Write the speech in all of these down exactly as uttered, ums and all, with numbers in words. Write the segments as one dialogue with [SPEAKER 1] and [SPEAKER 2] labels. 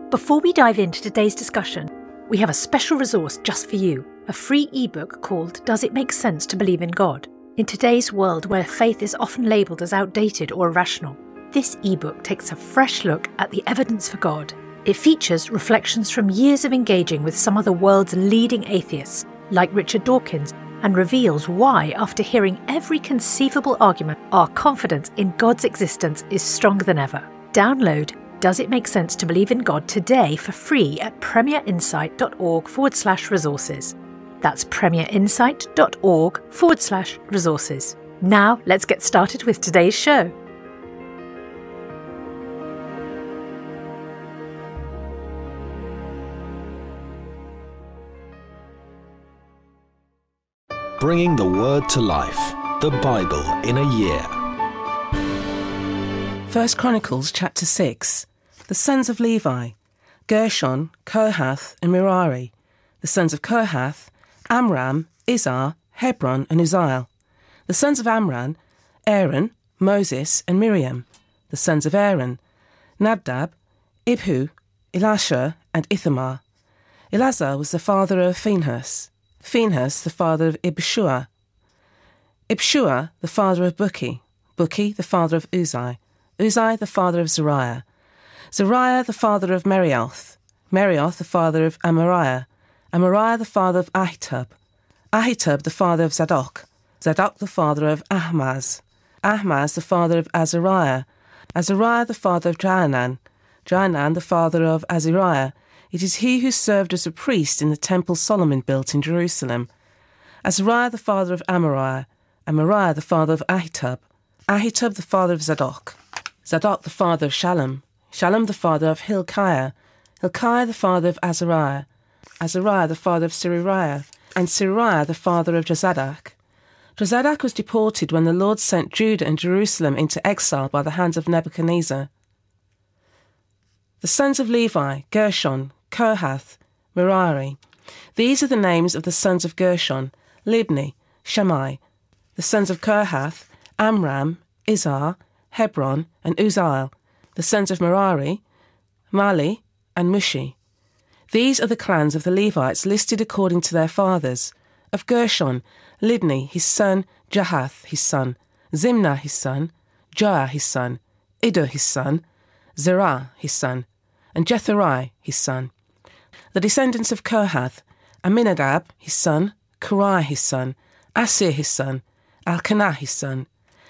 [SPEAKER 1] Before we dive into today's discussion, we have a special resource just for you, a free ebook called Does It Make Sense to Believe in God? In today's world where faith is often labelled as outdated or irrational, this ebook takes a fresh look at the evidence for God. It features reflections from years of engaging with some of the world's leading atheists, like Richard Dawkins, and reveals why, after hearing every conceivable argument, our confidence in God's existence is stronger than ever. Download Does It Make Sense to Believe in God today for free at premierinsight.org forward slash resources. That's premierinsight.org forward slash resources. Now let's get started with today's show.
[SPEAKER 2] Bringing the Word to life, the Bible in a year.
[SPEAKER 3] First Chronicles chapter six. The sons of Levi, Gershon, Kohath and Merari. The sons of Kohath, Amram, Izhar, Hebron and Uzziel. The sons of Amram, Aaron, Moses and Miriam. The sons of Aaron, Nadab, Ibhu, Elisha and Ithamar. Eleazar was the father of Phinehas. Phinehas the father of Ibshua. Ibshua the father of Bukki. Bukki the father of Uzzi. Uzzi the father of Zariah. Zariah the father of Merioth. Merioth the father of Amariah. Amariah the father of Ahitub. Ahitub the father of Zadok. Zadok the father of Ahmaz. Ahmaz the father of Azariah. Azariah the father of Johanan. Johanan the father of Azariah. It is he who served as a priest in the temple Solomon built in Jerusalem. Azariah the father of Amariah. Amariah the father of Ahitub. Ahitub the father of Zadok. Zadok the father of Shallum. Shallum the father of Hilkiah. Hilkiah the father of Azariah. Azariah the father of Siriah. And Siriah the father of Jozadak. Jozadak was deported when the Lord sent Judah and Jerusalem into exile by the hands of Nebuchadnezzar. The sons of Levi, Gershon, Kohath, Merari. These are the names of the sons of Gershon, Libni, Shammai. The sons of Kohath, Amram, Izhar, Hebron and Uzziel. The sons of Merari, Mali and Mushi. These are the clans of the Levites listed according to their fathers. Of Gershon, Libni his son, Jahath his son, Zimnah his son, Joah his son, Iddo his son, Zerah his son, and Jetheri his son. The descendants of Kohath, Aminadab his son, Korah his son, Asir his son, Elkanah his son,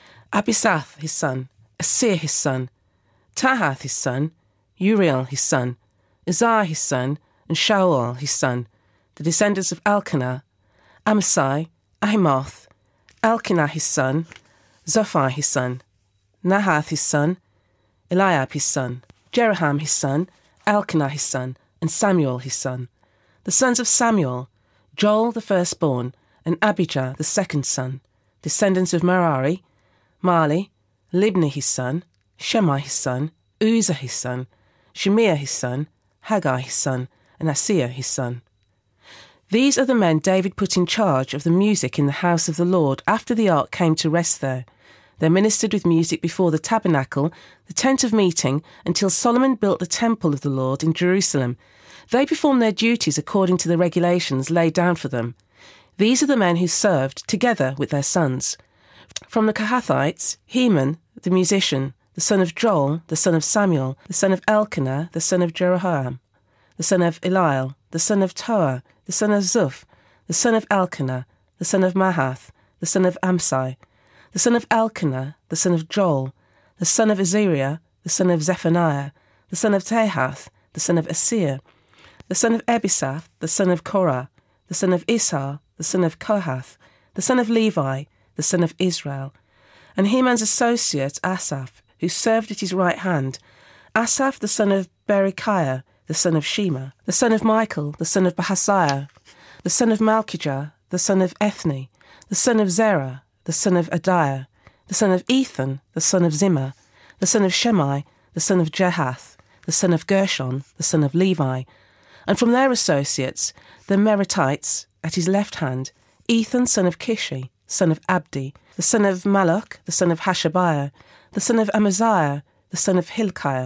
[SPEAKER 3] Abisath his son, Asir his son, Tahath his son, Uriel his son, Uzziah his son, and Shaul his son. The descendants of Elkanah, Amasai, Ahimoth, Elkanah his son, Zophai his son, Nahath his son, Eliab his son, Jeroham his son, Elkanah his son, and Samuel his son. The sons of Samuel, Joel the firstborn, and Abijah the second son. Descendants of Merari, Mali, Libni his son, Shemai his son, Uzzah his son, Shemiah his son, Haggai his son, and Asir his son. These are the men David put in charge of the music in the house of the Lord after the ark came to rest there. They ministered with music before the tabernacle, the tent of meeting, until Solomon built the temple of the Lord in Jerusalem. They performed their duties according to the regulations laid down for them. These are the men who served, together with their sons. From the Kohathites, Heman, the musician, the son of Joel, the son of Samuel, the son of Elkanah, the son of Jeroham, the son of Eliel, the son of Toah, the son of Zuph, the son of Elkanah, the son of Mahath, the son of Amsai, the son of Elkanah, the son of Joel, the son of Azariah, the son of Zephaniah, the son of Tehath, the son of Asir, the son of Ebisath, the son of Korah, the son of Ishar, the son of Kohath, the son of Levi, the son of Israel, and Heman's associate Asaph, who served at his right hand, Asaph the son of Berechiah, the son of Shema, the son of Michael, the son of Bahasiah, the son of Malchijah, the son of Ethni, the son of Zerah, the son of Adiah, the son of Ethan, the son of Zimmah, the son of Shemai, the son of Jehath, the son of Gershon, the son of Levi, and from their associates, the Meratites, at his left hand, Ethan, son of Kishi, son of Abdi, the son of Malach, the son of Hashabiah, the son of Amaziah, the son of Hilkiah,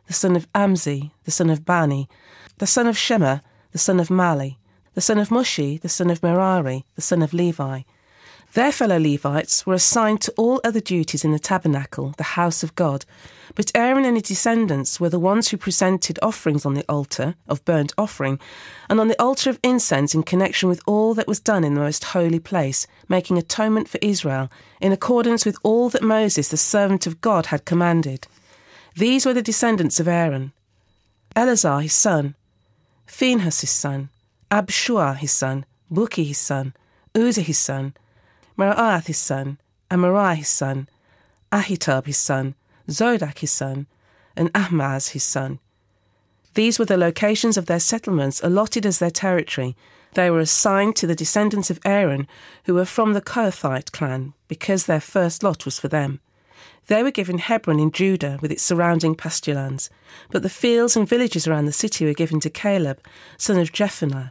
[SPEAKER 3] the son of Amzi, the son of Bani, the son of Shema, the son of Mali, the son of Mushi, the son of Merari, the son of Levi. Their fellow Levites were assigned to all other duties in the tabernacle, the house of God, but Aaron and his descendants were the ones who presented offerings on the altar of burnt offering and on the altar of incense in connection with all that was done in the most holy place, making atonement for Israel in accordance with all that Moses, the servant of God, had commanded. These were the descendants of Aaron: Eleazar his son, Phinehas his son, Abshua his son, Buki his son, Uzzah his son, Meraath his son, Amariah his son, Ahitub his son, Zodak his son, and Ahmaz his son. These were the locations of their settlements allotted as their territory. They were assigned to the descendants of Aaron, who were from the Kohathite clan, because their first lot was for them. They were given Hebron in Judah with its surrounding pasture lands, but the fields and villages around the city were given to Caleb, son of Jephunneh.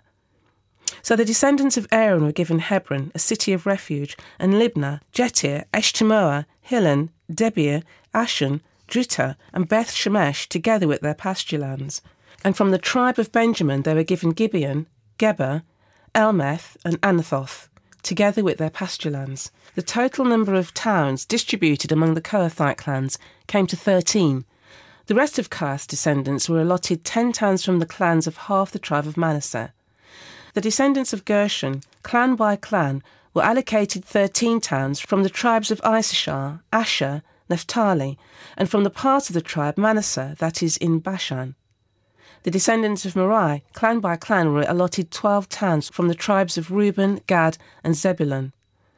[SPEAKER 3] So the descendants of Aaron were given Hebron, a city of refuge, and Libnah, Jetir, Eshtemoa, Hilen, Debir, Ashan, Juttah, and Beth Shemesh, together with their pasture lands. And from the tribe of Benjamin they were given Gibeon, Geber, Elmeth, and Anathoth, together with their pasture lands. The total number of towns distributed among the Kohathite clans came to thirteen. The rest of Kohath's descendants were allotted ten towns from the clans of half the tribe of Manasseh. The descendants of Gershon, clan by clan, were allocated thirteen towns from the tribes of Issachar, Asher, Naphtali, and from the part of the tribe Manasseh that is in Bashan. The descendants of Merari, clan by clan, were allotted twelve towns from the tribes of Reuben, Gad, and Zebulun.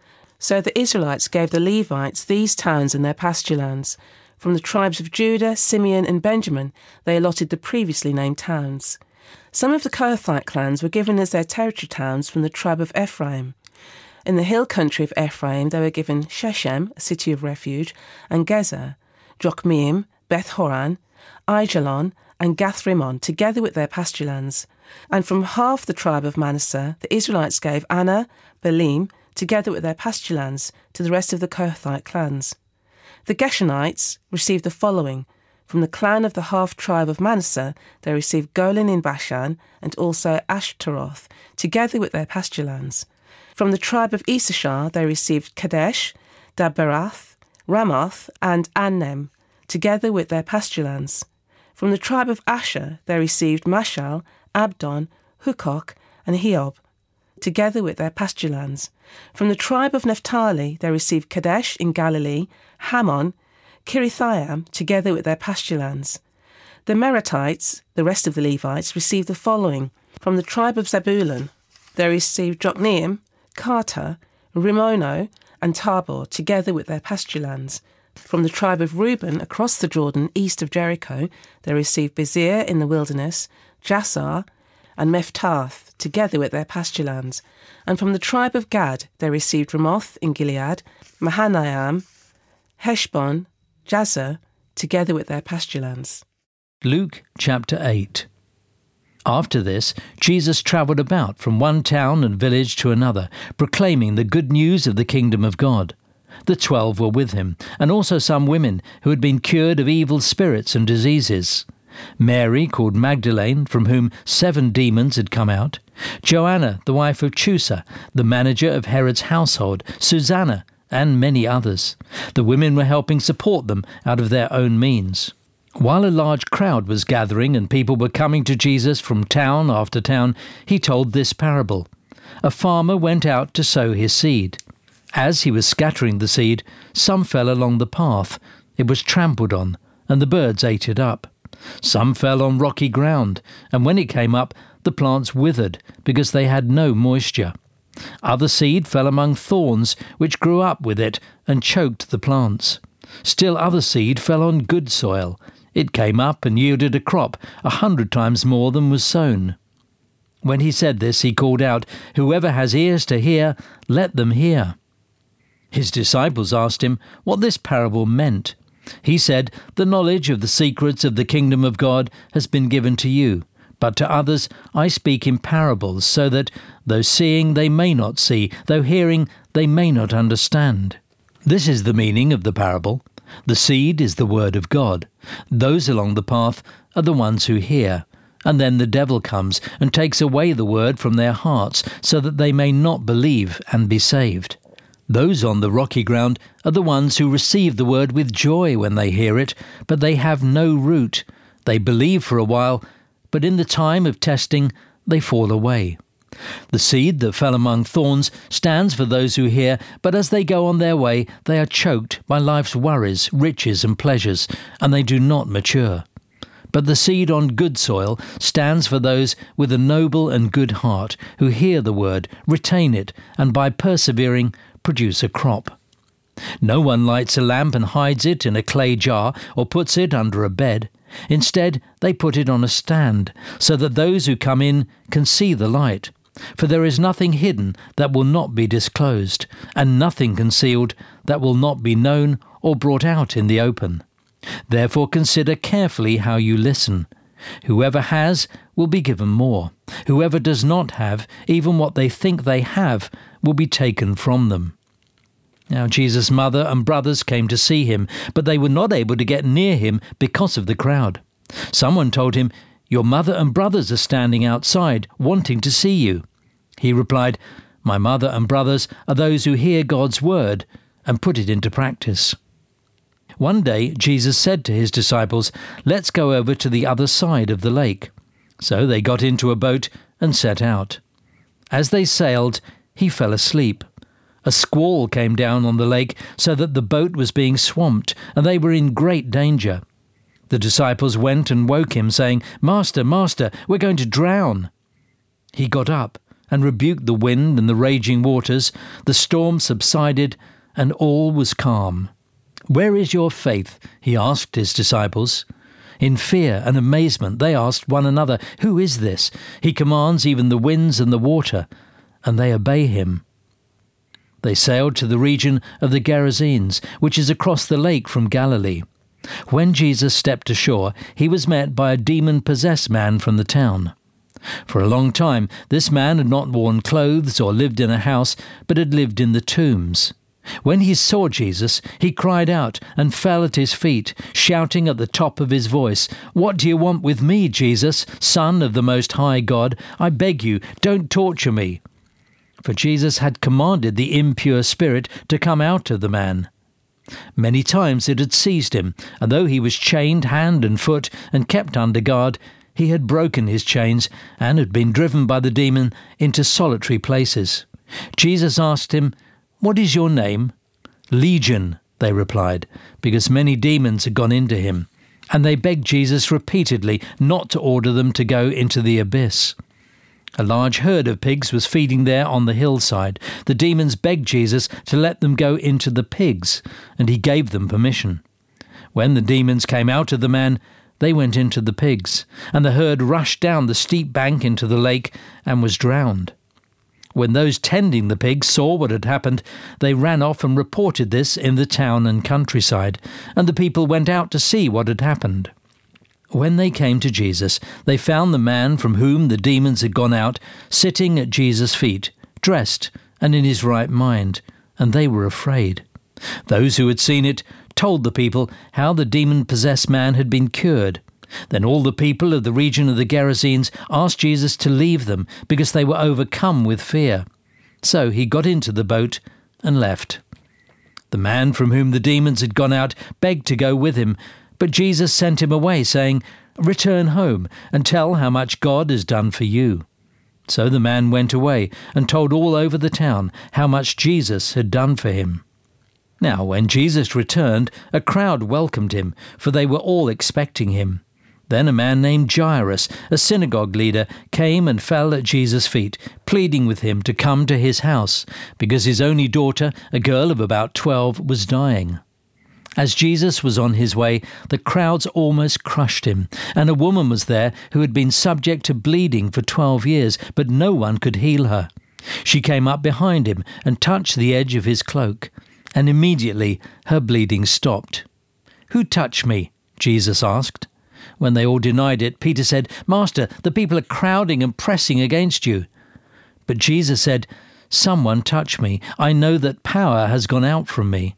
[SPEAKER 3] So the Israelites gave the Levites these towns and their pasture lands. From the tribes of Judah, Simeon, and Benjamin, they allotted the previously named towns. Some of the Kohathite clans were given as their territory towns from the tribe of Ephraim. In the hill country of Ephraim they were given Shechem, a city of refuge, and Gezer, Jokmeam, Beth Horon, Aijalon, and Gath-Rimmon, together with their pasture lands. And from half the tribe of Manasseh the Israelites gave Anna, Belim, together with their pasture lands, to the rest of the Kohathite clans. The Gershonites received the following. From the clan of the half-tribe of Manasseh, they received Golan in Bashan and also Ashtaroth, together with their pasture lands. From the tribe of Issachar, they received Kadesh, Daberath, Ramoth, and Annem, together with their pasture lands. From the tribe of Asher, they received Mashal, Abdon, Hukok, and Hiob, together with their pasture lands. From the tribe of Naphtali, they received Kadesh in Galilee, Hammon, Kirithaim, together with their pasture lands. The Meratites, the rest of the Levites, received the following. From the tribe of Zebulun, they received Jokneam, Karta, Rimono, and Tabor, together with their pasture lands. From the tribe of Reuben, across the Jordan, east of Jericho, they received Bezir in the wilderness, Jassar, and Mephtath, together with their pasture lands. And from the tribe of Gad, they received Ramoth in Gilead, Mahanaim, Heshbon, Jazer, together with their pasture lands.
[SPEAKER 4] Luke chapter eight. After this, Jesus travelled about from one town and village to another, proclaiming the good news of the kingdom of God. The twelve were with him, and also some women who had been cured of evil spirits and diseases. Mary, called Magdalene, from whom seven demons had come out. Joanna, the wife of Chusa, the manager of Herod's household. Susanna, and many others. The women were helping support them out of their own means. While a large crowd was gathering and people were coming to Jesus from town after town, he told this parable. A farmer went out to sow his seed. As he was scattering the seed, some fell along the path. It was trampled on, and the birds ate it up. Some fell on rocky ground, and when it came up, the plants withered because they had no moisture. Other seed fell among thorns, which grew up with it and choked the plants. Still other seed fell on good soil. It came up and yielded a crop a hundred times more than was sown. When he said this, he called out, "Whoever has ears to hear, let them hear." His disciples asked him what this parable meant. He said, "The knowledge of the secrets of the kingdom of God has been given to you. But to others I speak in parables, so that, though seeing they may not see, though hearing they may not understand." This is the meaning of the parable. The seed is the word of God. Those along the path are the ones who hear. And then the devil comes and takes away the word from their hearts, so that they may not believe and be saved. Those on the rocky ground are the ones who receive the word with joy when they hear it, but they have no root. They believe for a while, but in the time of testing they fall away. The seed that fell among thorns stands for those who hear, but as they go on their way, they are choked by life's worries, riches and pleasures, and they do not mature. But the seed on good soil stands for those with a noble and good heart, who hear the word, retain it, and by persevering produce a crop. No one lights a lamp and hides it in a clay jar or puts it under a bed. Instead, they put it on a stand, so that those who come in can see the light. For there is nothing hidden that will not be disclosed, and nothing concealed that will not be known or brought out in the open. Therefore consider carefully how you listen. Whoever has will be given more. Whoever does not have, even what they think they have, will be taken from them. Now Jesus' mother and brothers came to see him, but they were not able to get near him because of the crowd. Someone told him, "Your mother and brothers are standing outside, wanting to see you." He replied, "My mother and brothers are those who hear God's word and put it into practice." One day Jesus said to his disciples, "Let's go over to the other side of the lake." So they got into a boat and set out. As they sailed, he fell asleep. A squall came down on the lake so that the boat was being swamped, and they were in great danger. The disciples went and woke him, saying, "Master, Master, we're going to drown." He got up and rebuked the wind and the raging waters. The storm subsided, and all was calm. "Where is your faith?" he asked his disciples. In fear and amazement they asked one another, "Who is this? He commands even the winds and the water, and they obey him." They sailed to the region of the Gerasenes, which is across the lake from Galilee. When Jesus stepped ashore, he was met by a demon-possessed man from the town. For a long time, this man had not worn clothes or lived in a house, but had lived in the tombs. When he saw Jesus, he cried out and fell at his feet, shouting at the top of his voice, "What do you want with me, Jesus, Son of the Most High God? I beg you, don't torture me." For Jesus had commanded the impure spirit to come out of the man. Many times it had seized him, and though he was chained hand and foot and kept under guard, he had broken his chains and had been driven by the demon into solitary places. Jesus asked him, "What is your name?" "Legion," they replied, because many demons had gone into him, and they begged Jesus repeatedly not to order them to go into the abyss. A large herd of pigs was feeding there on the hillside. The demons begged Jesus to let them go into the pigs, and he gave them permission. When the demons came out of the man, they went into the pigs, and the herd rushed down the steep bank into the lake and was drowned. When those tending the pigs saw what had happened, they ran off and reported this in the town and countryside, and the people went out to see what had happened. When they came to Jesus, they found the man from whom the demons had gone out sitting at Jesus' feet, dressed and in his right mind, and they were afraid. Those who had seen it told the people how the demon-possessed man had been cured. Then all the people of the region of the Gerasenes asked Jesus to leave them because they were overcome with fear. So he got into the boat and left. The man from whom the demons had gone out begged to go with him, but Jesus sent him away, saying, "Return home and tell how much God has done for you." So the man went away and told all over the town how much Jesus had done for him. Now when Jesus returned, a crowd welcomed him, for they were all expecting him. Then a man named Jairus, a synagogue leader, came and fell at Jesus' feet, pleading with him to come to his house, because his only daughter, a girl of about twelve, was dying. As Jesus was on his way, the crowds almost crushed him, and a woman was there who had been subject to bleeding for twelve years, but no one could heal her. She came up behind him and touched the edge of his cloak, and immediately her bleeding stopped. "Who touched me?" Jesus asked. When they all denied it, Peter said, "Master, the people are crowding and pressing against you." But Jesus said, "Someone touched me. I know that power has gone out from me."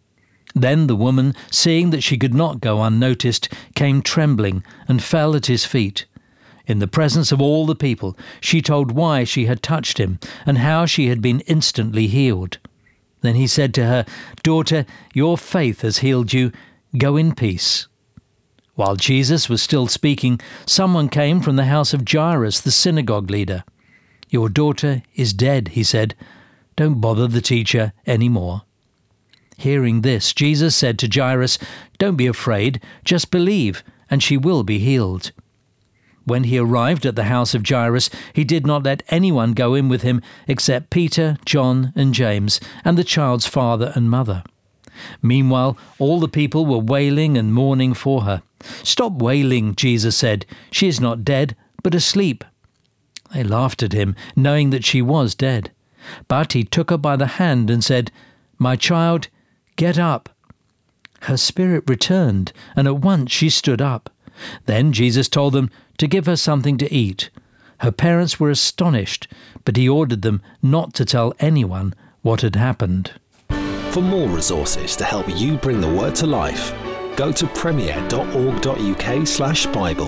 [SPEAKER 4] Then the woman, seeing that she could not go unnoticed, came trembling and fell at his feet. In the presence of all the people, she told why she had touched him and how she had been instantly healed. Then he said to her, "Daughter, your faith has healed you. Go in peace." While Jesus was still speaking, someone came from the house of Jairus, the synagogue leader. "Your daughter is dead," he said. "Don't bother the teacher any more." Hearing this, Jesus said to Jairus, "Don't be afraid, just believe, and she will be healed." When he arrived at the house of Jairus, he did not let anyone go in with him except Peter, John, and James, and the child's father and mother. Meanwhile, all the people were wailing and mourning for her. "Stop wailing," Jesus said. "She is not dead, but asleep." They laughed at him, knowing that she was dead. But he took her by the hand and said, "My child, get up." Her spirit returned, and at once she stood up. Then Jesus told them to give her something to eat. Her parents were astonished, but he ordered them not to tell anyone what had happened.
[SPEAKER 2] For more resources to help you bring the word to life, go to premier dot org dot U K slash Bible.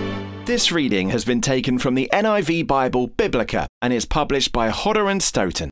[SPEAKER 5] This reading has been taken from the N I V Bible Biblica and is published by Hodder and Stoughton.